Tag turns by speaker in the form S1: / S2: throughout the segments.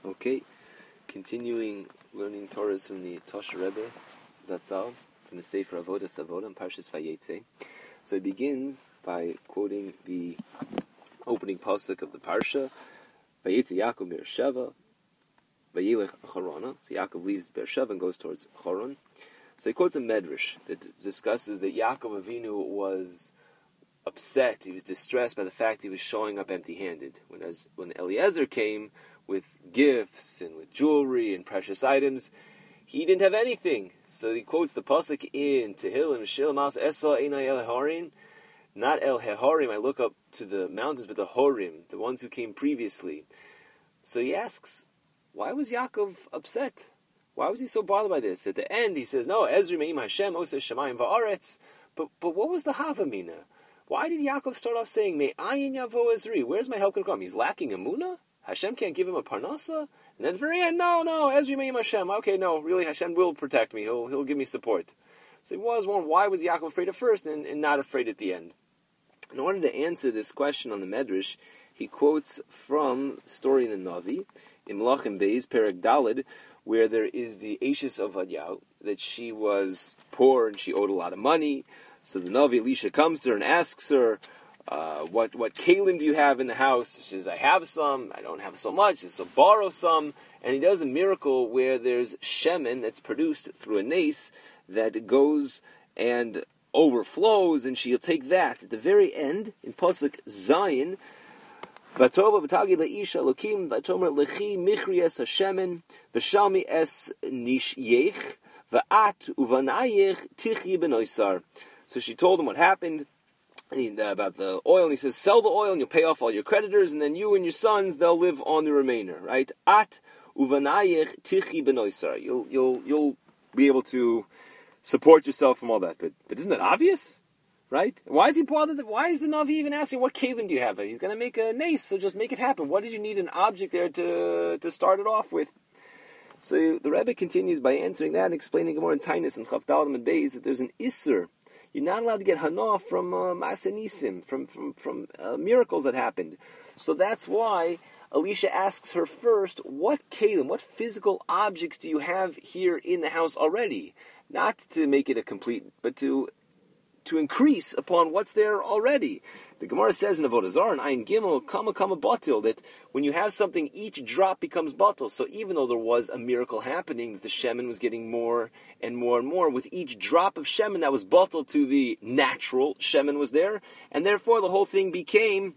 S1: Okay, continuing learning Torahs from the Tosha Rebbe Zatzal from the Sefer Avodas Avodah and Parshas Vayetze. So it begins by quoting the opening pasuk of the parsha, Vayetze Yaakov Beersheva, Vayelech Charana. So Yaakov leaves Beersheva and goes towards Charan. So he quotes a medrash that discusses that Yaakov Avinu was upset, he was distressed by the fact he was showing up empty-handed. When Eliezer came with gifts and with jewelry and precious items, he didn't have anything. So he quotes the pasuk in Tehillim, Shil Mas Esa Einai El Harim, not El Heharim, I look up to the mountains, but the Horim, the ones who came previously. So he asks, why was Yaakov upset? Why was he so bothered by this? At the end he says, no, Ezri Me'im Hashem Oseh Shemayim Va'aretz. But what was the Havamina? Why did Yaakov start off saying, Me'ayin Yavo Ezri? Where's my help going to come? He's lacking Emunah? Hashem can't give him a parnasa? And then at the very end, no, Ezri Me'im Hashem. Okay, no, really, Hashem will protect me. He'll give me support. So he was one, why was Yaakov afraid at first and not afraid at the end? In order to answer this question on the Medrash, he quotes from a story in the Navi, in Melachim Beis, Perek Daled, where there is the Ashes of Adyahu, that she was poor and she owed a lot of money. So the Navi Elisha comes to her and asks her, what kalim do you have in the house? She says, I have some, I don't have so much, so borrow some. And he does a miracle where there's shemen that's produced through a nace that goes and overflows, and she'll take that. At the very end, in Pasuk Zayin, Vatova v'tagi leisha lokim v'tomer lechi michri es hashemen v'shalmi es nishyech v'at uvanayech tichi benoisar. So she told him what happened about the oil, and he says, sell the oil and you'll pay off all your creditors, and then you and your sons, they'll live on the remainder, right? At uvanayech tichi benoisar. You'll be able to support yourself from all that. But isn't that obvious? Right? Why is he bothered? Why is the Navi even asking, what kalim do you have? He's going to make a nace, so just make it happen. What did you need an object there to start it off with? So the Rebbe continues by answering that and explaining more in Tainus and Chavdalim and Beis that there's an Isser. You're not allowed to get Hana from Masanisim, from miracles that happened. So that's why Elisha asks her first, what kalim, what physical objects do you have here in the house already? Not to make it a complete, but to increase upon what's there already. The Gemara says in Avodah Zarah, in Ayin Gimel, Kama Batil, that when you have something, each drop becomes batil. So even though there was a miracle happening, that the shemen was getting more and more and more, with each drop of shemen that was batil to the natural shemen was there, and therefore the whole thing became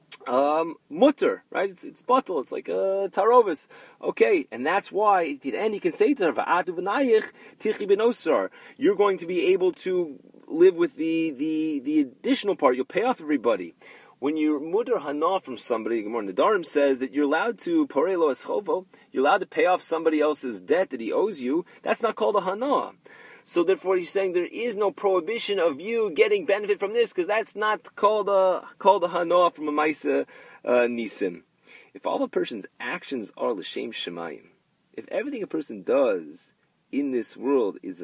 S1: mutter, right? It's batil. It's like a tarovis. Okay, and that's why at the end he can say to her, "Va'atu v'nayich tichi benosar." You're going to be able to live with the additional part. You'll pay off everybody. When you're mutter hana from somebody, Gemara Nedarim says that you're allowed to porelo eschovo. You're allowed to pay off somebody else's debt that he owes you. That's not called a hana. So therefore, he's saying there is no prohibition of you getting benefit from this, because that's not called a hana from a maisa nisim. If all a person's actions are l'shem shemayim, if everything a person does in this world is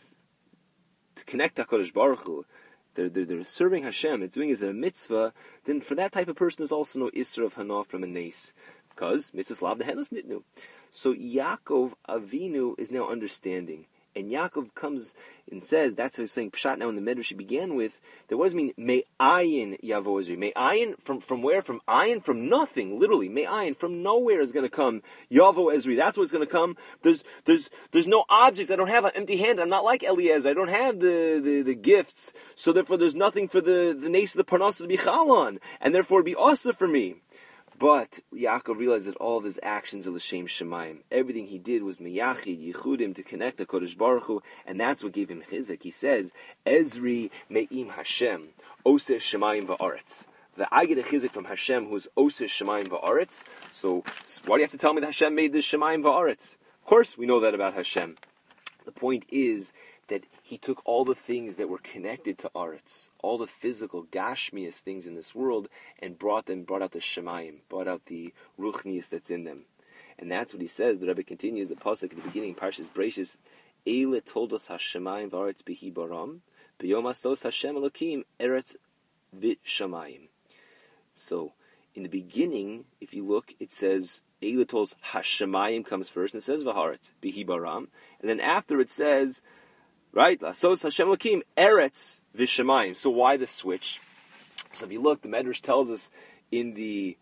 S1: to connect to HaKadosh Baruch Hu, they're serving Hashem, it's doing as a mitzvah, then for that type of person there's also no isra of hana from a nace, because mitzvahs lav dehenos nitnu. So Yaakov Avinu is now understanding. And Yaakov comes and says, that's what he's saying, Pshat now in the Medrash he began with, that what does it mean, Me'ayin Yavo Ezri? Me'ayin, from where? From ayin, from nothing, literally. Me'ayin, from nowhere is going to come Yavo Ezri. That's what's going to come. There's no objects. I don't have an empty hand. I'm not like Eliezer. I don't have the gifts. So therefore there's nothing for the nace of the Parnasa to be chal on. And therefore it'd be asa for me. But Yaakov realized that all of his actions are l'shem shemayim. Everything he did was meyachid, yichudim, to connect to Kodesh Baruch Hu, and that's what gave him chizuk. He says, Ezri me'im Hashem, oseh shemayim va'aretz. That I get a chizuk from Hashem, who's oseh shemayim va'aretz. So why do you have to tell me that Hashem made this shemayim va'aretz? Of course, we know that about Hashem. The point is that he took all the things that were connected to Aretz, all the physical, gashmias things in this world, and brought out the Shemayim, brought out the Ruchnius that's in them. And that's what he says. The Rebbe continues the pasuk at the beginning, Parshas Bereishis, Eile toldos Hashemayim v'Aretz bihi baram, b'yom astos Hashem Elokim Eretz v'Shamayim. So, in the beginning, if you look, it says Eilatol's Hashemayim comes first, and it says V'haaretz Bihi Baram, and then after it says, right, Lasos Hashem Lakim Eretz V'Shemayim. So why the switch? So if you look, the Medrash tells us in the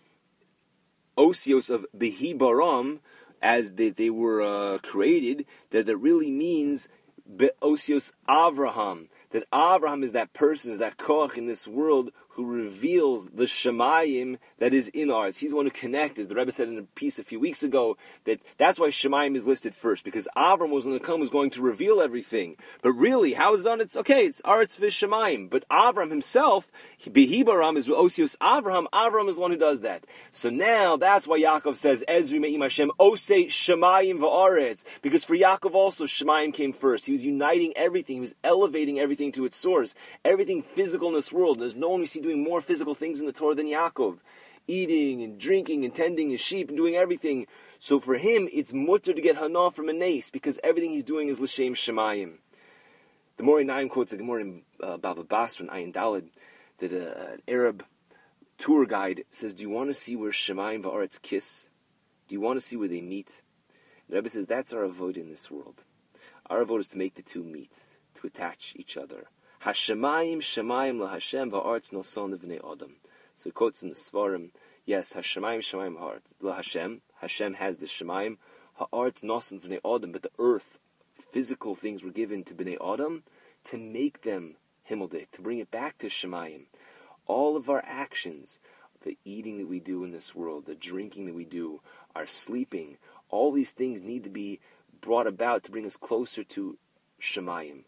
S1: Osios of Bihi Baram, as they were created, that really means Osios Avraham. That Avraham is that person, is that koach in this world who reveals the Shemayim that is in ours. He's the one who connects. As the Rebbe said in a piece a few weeks ago, that's why Shemayim is listed first, because Avram was going to come, was going to reveal everything. But really, how is it done? It's Aretz V'Shemayim. But Avram himself, Bihi Baram, is Osios Avraham. Avram is the one who does that. So now, that's why Yaakov says, Ezri Me'im Hashem, Osei Shemayim V'Aretz. Because for Yaakov also, Shemayim came first. He was uniting everything. He was elevating everything to its source. Everything physical in this world. There's no one we see doing more physical things in the Torah than Yaakov. Eating and drinking and tending his sheep and doing everything. So for him, it's mutter to get hana from a nace, because everything he's doing is l'shem shemayim. The Moreh Naim quotes a Gemara in Bava Basra in Ayin Daled, that an Arab tour guide says, do you want to see where Shemayim v'aretz kiss? Do you want to see where they meet? The Rebbe says, that's our avodah in this world. Our avodah is to make the two meet, to attach each other. Hashemayim shemayim laHashem va'aretz noson levnei Adam. So he quotes in the Svarim, yes, Hashemayim shemayim ha'aretz laHashem. Hashem has the Shemayim. Ha'aretz noson v'nei Adam. But the earth, physical things were given to Bnei Adam to make them himmeldik, to bring it back to Shemayim. All of our actions, the eating that we do in this world, the drinking that we do, our sleeping, all these things need to be brought about to bring us closer to Shemayim.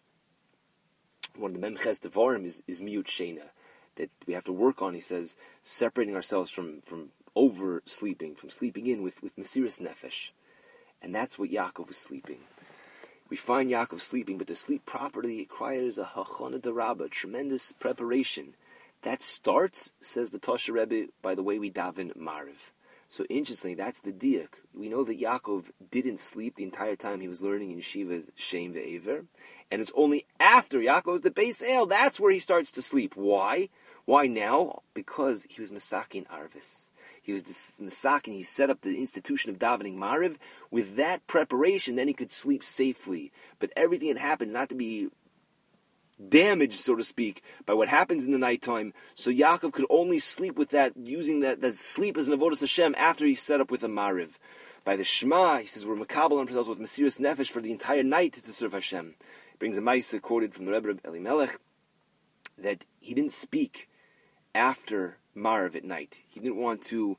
S1: One of the Memches Devarim is Miut Shena, that we have to work on, he says, separating ourselves from oversleeping, from sleeping in with Mesiras Nefesh. And that's what Yaakov was sleeping. We find Yaakov sleeping, but to sleep properly requires a hachana d'rabba, tremendous preparation. That starts, says the Tosha Rebbe, by the way we daven Mariv. So interestingly, that's the diak. We know that Yaakov didn't sleep the entire time he was learning in Yeshiva's Shem Ve'ever, and it's only after Yaakov's the Beis El, that's where he starts to sleep. Why? Why now? Because he was Masakin Arvis. He was Masakin, he set up the institution of davening Mariv. With that preparation, then he could sleep safely. But everything that happens, not to be damaged, so to speak, by what happens in the nighttime. So Yaakov could only sleep with that, using that sleep as an avodas Hashem after he set up with a Mariv. By the Shema, he says, we're makabel on ourselves with Mesiras Nefesh for the entire night to serve Hashem. He brings a Maisa quoted from the Rebbe Elimelech that he didn't speak after Mariv at night. He didn't want to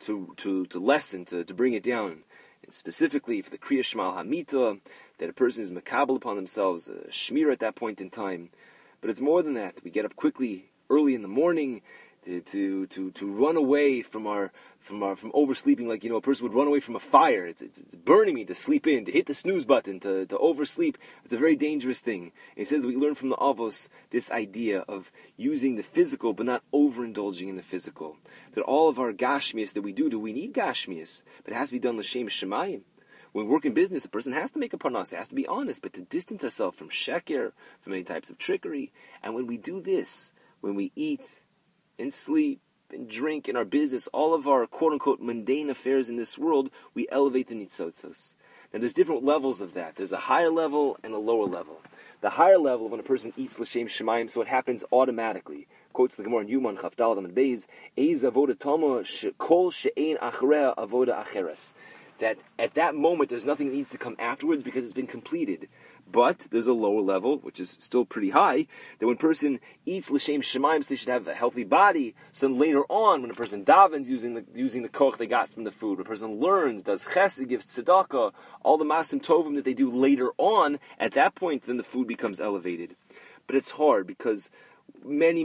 S1: lessen, to bring it down. And specifically for the Kriya Shema Hamita, that a person is makabel upon themselves, a shmir at that point in time. But it's more than that. We get up quickly, early in the morning, to run away from oversleeping, like a person would run away from a fire. It's burning me to sleep in, to hit the snooze button, to oversleep. It's a very dangerous thing. And he says that we learn from the Avos this idea of using the physical, but not overindulging in the physical. That all of our gashmias that we do we need gashmias, but it has to be done l'shem shemayim. When we work in business, a person has to make a parnas, has to be honest, but to distance ourselves from sheker, from any types of trickery. And when we do this, when we eat and sleep and drink in our business, all of our quote-unquote mundane affairs in this world, we elevate the nitzotzos. Now there's different levels of that. There's a higher level and a lower level. The higher level, when a person eats l'shem shemayim, so it happens automatically. Quotes the Gemara in Yuman Chavdal Amud Beis, Eiz avoda tama kol she'ein achrea avoda acheres. That at that moment there's nothing that needs to come afterwards because it's been completed. But there's a lower level, which is still pretty high, that when a person eats l'shem shemayim, so they should have a healthy body. So then later on, when a person davens using the koch they got from the food, when a person learns, does chesed, gives tzedakah, all the masim tovim that they do later on, at that point then the food becomes elevated. But it's hard because many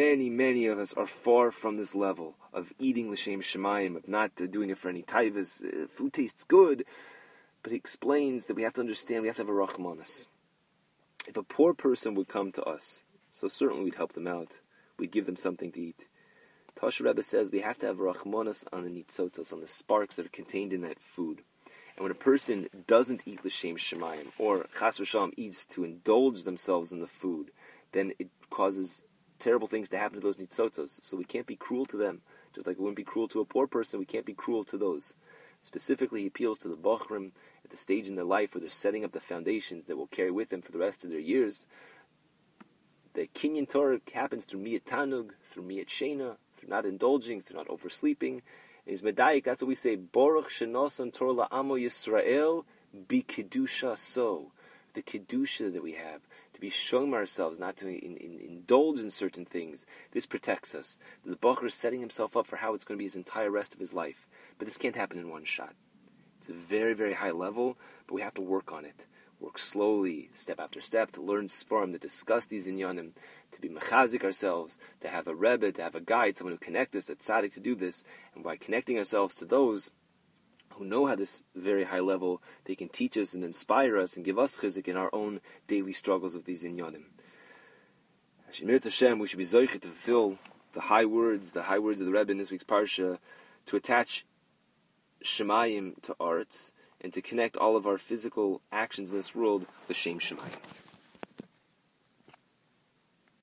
S1: of us are far from this level of eating l'shem shemayim, of not doing it for any taivas. Food tastes good, but he explains that we have to understand, we have to have a rachmanis. If a poor person would come to us, so certainly we'd help them out. We'd give them something to eat. Tosha Rebbe says we have to have a rachmanis on the nitzotos, on the sparks that are contained in that food. And when a person doesn't eat l'shem shemayim, or chas v'shalom eats to indulge themselves in the food, then it causes terrible things to happen to those nitzotos. So we can't be cruel to them. Just like we wouldn't be cruel to a poor person, we can't be cruel to those. Specifically, he appeals to the Bochrim at the stage in their life where they're setting up the foundations that will carry with them for the rest of their years. The Kinyan Torah happens through Miyat Tanug, through Miyat Shena, through not indulging, through not oversleeping. And his Medayik, that's what we say, Baruch Shenosan Torah La'amo Yisrael Bi Kedusha So. The Kedusha that we have, to be showing ourselves, not to indulge in certain things. This protects us. The Bocher is setting himself up for how it's going to be his entire rest of his life. But this can't happen in one shot. It's a very, very high level, but we have to work on it. Work slowly, step after step, to learn Sforim, to discuss these inyanim, to be mechazik ourselves, to have a rebbe, to have a guide, someone who connects us, a tzaddik to do this. And by connecting ourselves to those who know how this very high level, they can teach us and inspire us and give us chizik in our own daily struggles of these inyanim. Shemir Hashem, we should be zoichet to fulfill the high words of the Rebbe in this week's parsha, to attach Shemayim to arts, and to connect all of our physical actions in this world with Shem Shemayim.